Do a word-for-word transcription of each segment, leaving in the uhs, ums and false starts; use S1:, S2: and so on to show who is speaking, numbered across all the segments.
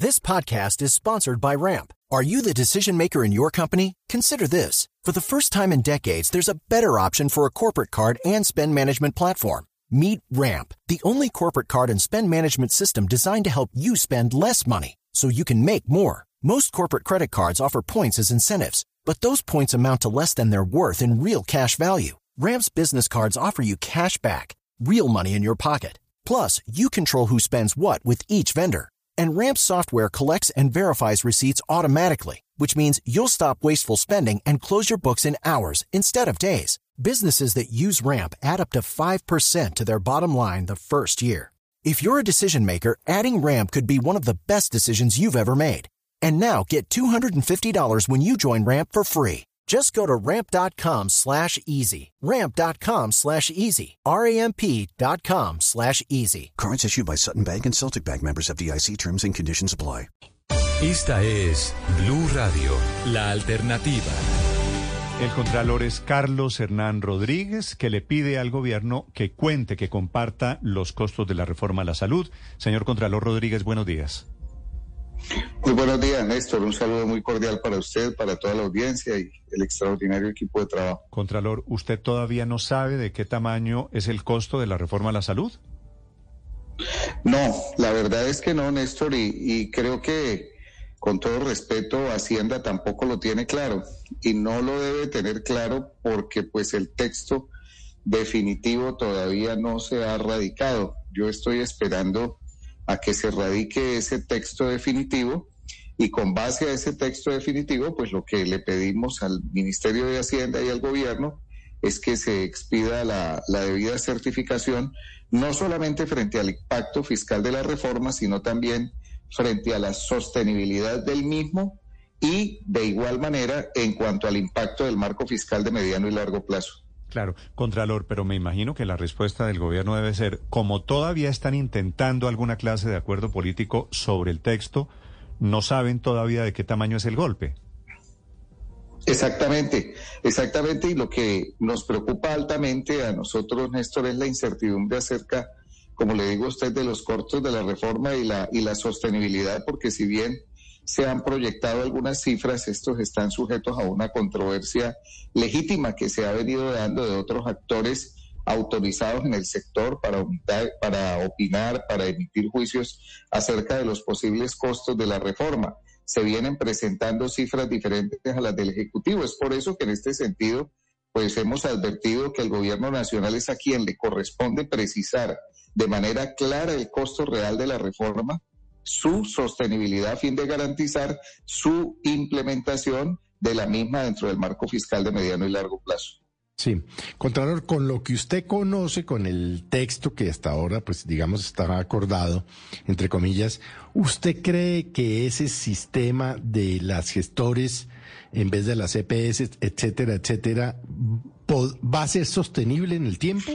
S1: This podcast is sponsored by Ramp. Are you the decision maker in your company? Consider this. For the first time in decades, there's a better option for a corporate card and spend management platform. Meet Ramp, the only corporate card and spend management system designed to help you spend less money so you can make more. Most corporate credit cards offer points as incentives, but those points amount to less than their worth in real cash value. Ramp's business cards offer you cash back, real money in your pocket. Plus, you control who spends what with each vendor. And Ramp's software collects and verifies receipts automatically, which means you'll stop wasteful spending and close your books in hours instead of days. Businesses that use Ramp add up to five percent to their bottom line the first year. If you're a decision maker, adding Ramp could be one of the best decisions you've ever made. And now get two hundred fifty dollars when you join Ramp for free. Just go to ramp.com slash easy. Ramp.com slash easy. R-A-M-P.com slash easy.
S2: Cards issued by Sutton Bank and Celtic Bank, members F D I C. Terms and conditions apply.
S3: Esta es Blue Radio, la alternativa.
S4: El contralor es Carlos Hernán Rodríguez, que le pide al gobierno que cuente, que comparta los costos de la reforma a la salud. Señor contralor Rodríguez, buenos días.
S5: Muy buenos días, Néstor. Un saludo muy cordial para usted, para toda la audiencia y el extraordinario equipo de trabajo.
S4: Contralor, ¿usted todavía no sabe de qué tamaño es el costo de la reforma a la salud?
S5: No, la verdad es que no, Néstor, y, y creo que, con todo respeto, Hacienda tampoco lo tiene claro, y no lo debe tener claro porque pues el texto definitivo todavía no se ha radicado. Yo estoy esperando a que se radique ese texto definitivo y con base a ese texto definitivo, pues lo que le pedimos al Ministerio de Hacienda y al gobierno es que se expida la, la debida certificación, no solamente frente al impacto fiscal de la reforma, sino también frente a la sostenibilidad del mismo y de igual manera en cuanto al impacto del marco fiscal de mediano y largo plazo.
S4: Claro, contralor, pero me imagino que la respuesta del gobierno debe ser, como todavía están intentando alguna clase de acuerdo político sobre el texto, no saben todavía de qué tamaño es el golpe.
S5: Exactamente, exactamente, y lo que nos preocupa altamente a nosotros, Néstor, es la incertidumbre acerca, como le digo a usted, de los costos de la reforma y la, y la sostenibilidad, porque si bien se han proyectado algunas cifras, estos están sujetos a una controversia legítima que se ha venido dando de otros actores autorizados en el sector para, para opinar, para emitir juicios acerca de los posibles costos de la reforma. Se vienen presentando cifras diferentes a las del Ejecutivo. Es por eso que en este sentido, pues hemos advertido que el gobierno nacional es a quien le corresponde precisar de manera clara el costo real de la reforma, su sostenibilidad a fin de garantizar su implementación de la misma dentro del marco fiscal de mediano y largo plazo.
S6: Sí, contralor, con lo que usted conoce, con el texto que hasta ahora, pues digamos, está acordado, entre comillas, ¿usted cree que ese sistema de las gestores, en vez de las E P S, etcétera, etcétera, va a ser sostenible en el tiempo?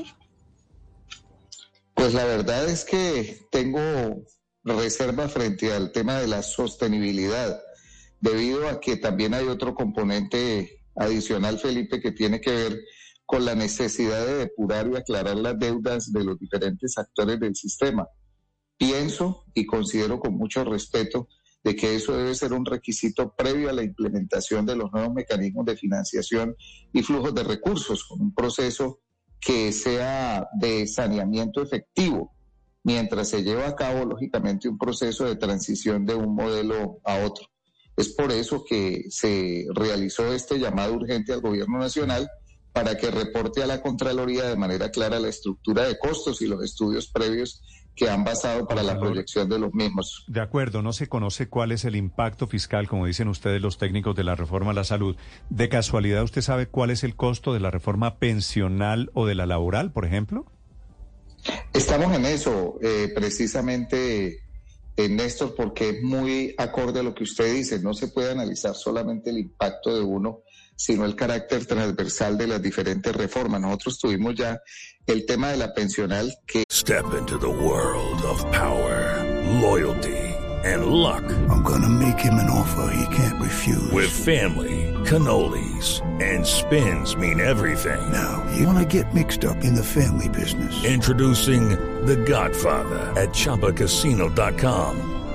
S5: Pues la verdad es que tengo reserva frente al tema de la sostenibilidad, debido a que también hay otro componente adicional, Felipe, que tiene que ver con la necesidad de depurar y aclarar las deudas de los diferentes actores del sistema. Pienso y considero con mucho respeto de que eso debe ser un requisito previo a la implementación de los nuevos mecanismos de financiación y flujos de recursos, con un proceso que sea de saneamiento efectivo, mientras se lleva a cabo, lógicamente, un proceso de transición de un modelo a otro. Es por eso que se realizó este llamado urgente al Gobierno Nacional para que reporte a la Contraloría de manera clara la estructura de costos y los estudios previos que han basado para la proyección de los mismos.
S4: De acuerdo, no se conoce cuál es el impacto fiscal, como dicen ustedes los técnicos de la reforma a la salud. ¿De casualidad usted sabe cuál es el costo de la reforma pensional o de la laboral, por ejemplo?
S5: Estamos en eso, eh, precisamente, eh, Néstor, porque es muy acorde a lo que usted dice. No se puede analizar solamente el impacto de uno, sino el carácter transversal de las diferentes reformas. Nosotros tuvimos ya el tema de la pensional que...
S7: Step into the world of power, loyalty, and luck.
S8: I'm gonna make him an offer he can't refuse.
S7: With family, cannolis, and spins mean everything.
S8: Now, you wanna get mixed up in the family business.
S7: Introducing The Godfather at Chumba Casino dot com.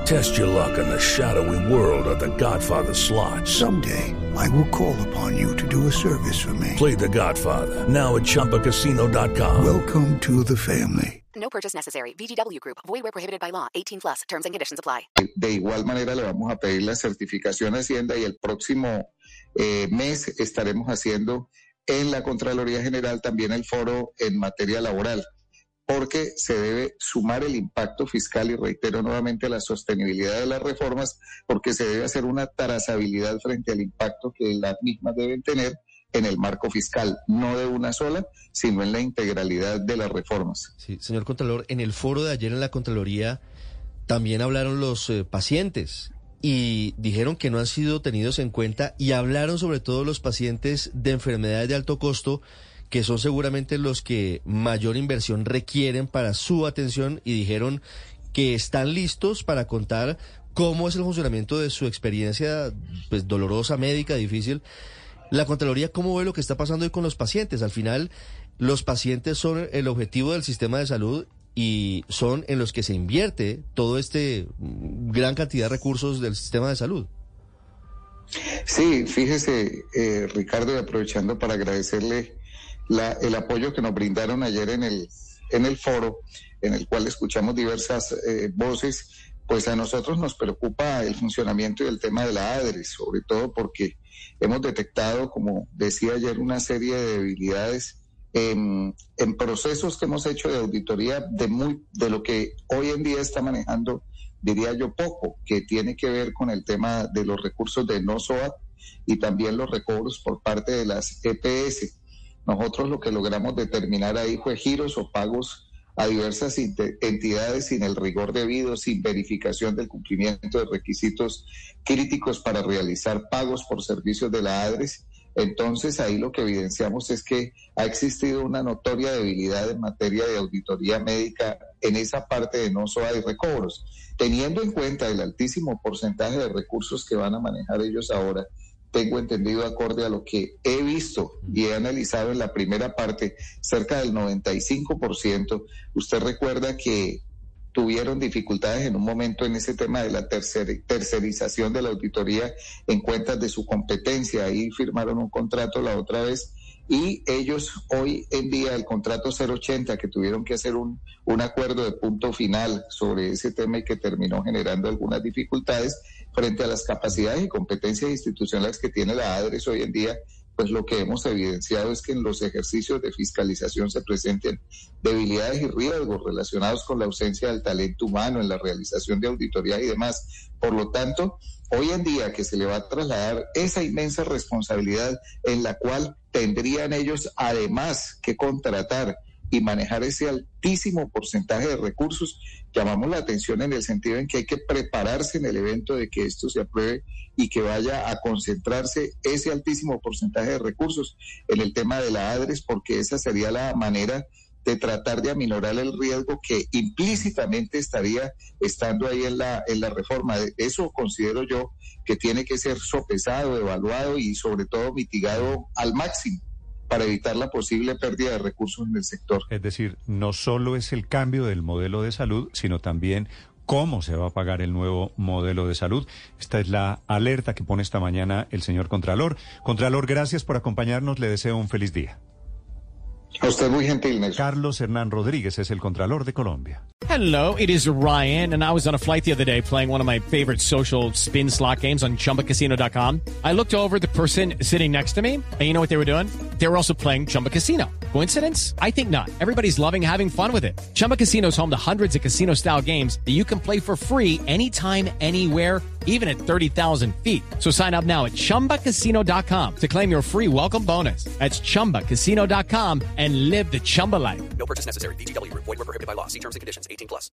S7: Test your luck in the shadowy world of The Godfather slot.
S8: Someday, I will call upon you to do a service for me.
S7: Play The Godfather, now at Chumba Casino dot com.
S8: Welcome to the family.
S9: No purchase necessary. V G W Group. Void where prohibited by law. eighteen plus. Terms and conditions apply.
S5: De igual manera le vamos a pedir la certificación a Hacienda y el próximo eh, mes estaremos haciendo en la Contraloría General también el foro en materia laboral, porque se debe sumar el impacto fiscal y reitero nuevamente la sostenibilidad de las reformas, porque se debe hacer una trazabilidad frente al impacto que las mismas deben tener en el marco fiscal, no de una sola, sino en la integralidad de las reformas.
S10: Sí, señor Contralor, en el foro de ayer en la Contraloría también hablaron los eh, pacientes y dijeron que no han sido tenidos en cuenta y hablaron sobre todo los pacientes de enfermedades de alto costo, que son seguramente los que mayor inversión requieren para su atención y dijeron que están listos para contar cómo es el funcionamiento de su experiencia pues dolorosa, médica, difícil. La Contraloría, ¿cómo ve lo que está pasando hoy con los pacientes? Al final, los pacientes son el objetivo del sistema de salud y son en los que se invierte todo este gran cantidad de recursos del sistema de salud.
S5: Sí, fíjese, eh, Ricardo, y aprovechando para agradecerle la, el apoyo que nos brindaron ayer en el, en el foro, en el cual escuchamos diversas eh, voces, pues a nosotros nos preocupa el funcionamiento y el tema de la ADRES, sobre todo porque hemos detectado, como decía ayer, una serie de debilidades en, en procesos que hemos hecho de auditoría de, muy, de lo que hoy en día está manejando, diría yo, poco, que tiene que ver con el tema de los recursos de no SOAT y también los recobros por parte de las E P S. Nosotros lo que logramos determinar ahí fue giros o pagos a diversas entidades sin el rigor debido, sin verificación del cumplimiento de requisitos críticos para realizar pagos por servicios de la ADRES. Entonces ahí lo que evidenciamos es que ha existido una notoria debilidad en materia de auditoría médica en esa parte de no SOA y recobros. Teniendo en cuenta el altísimo porcentaje de recursos que van a manejar ellos ahora, tengo entendido, acorde a lo que he visto y he analizado en la primera parte, cerca del noventa y cinco por ciento. Usted recuerda que tuvieron dificultades en un momento en ese tema de la tercer, tercerización de la auditoría en cuentas de su competencia. Ahí firmaron un contrato la otra vez y ellos hoy en día el contrato cero ochenta, que tuvieron que hacer un, un acuerdo de punto final sobre ese tema y que terminó generando algunas dificultades frente a las capacidades y competencias institucionales que tiene la ADRES hoy en día, pues lo que hemos evidenciado es que en los ejercicios de fiscalización se presenten debilidades y riesgos relacionados con la ausencia del talento humano en la realización de auditoría y demás. Por lo tanto, hoy en día que se le va a trasladar esa inmensa responsabilidad en la cual tendrían ellos además que contratar y manejar ese altísimo porcentaje de recursos, llamamos la atención en el sentido en que hay que prepararse en el evento de que esto se apruebe y que vaya a concentrarse ese altísimo porcentaje de recursos en el tema de la ADRES, porque esa sería la manera de tratar de aminorar el riesgo que implícitamente estaría estando ahí en la, en la reforma. Eso considero yo que tiene que ser sopesado, evaluado y sobre todo mitigado al máximo, para evitar la posible pérdida de recursos en el sector.
S4: Es decir, no solo es el cambio del modelo de salud, sino también cómo se va a pagar el nuevo modelo de salud. Esta es la alerta que pone esta mañana el señor Contralor. Contralor, gracias por acompañarnos. Le deseo un feliz día.
S5: A usted muy gentil, Nelson.
S4: Carlos Hernán Rodríguez es el Contralor de Colombia.
S11: Hello, it is Ryan, and I was on a flight the other day playing one of my favorite social spin slot games on Chumba Casino dot com. I looked over at the person sitting next to me, and you know what they were doing? They were also playing Chumba Casino. Coincidence? I think not. Everybody's loving having fun with it. Chumba Casino is home to hundreds of casino-style games that you can play for free anytime, anywhere, even at thirty thousand feet. So sign up now at Chumba Casino dot com to claim your free welcome bonus. That's Chumba Casino dot com and live the Chumba life.
S12: No purchase necessary. V G W. Void where prohibited by law. See terms and conditions. eighteen plus.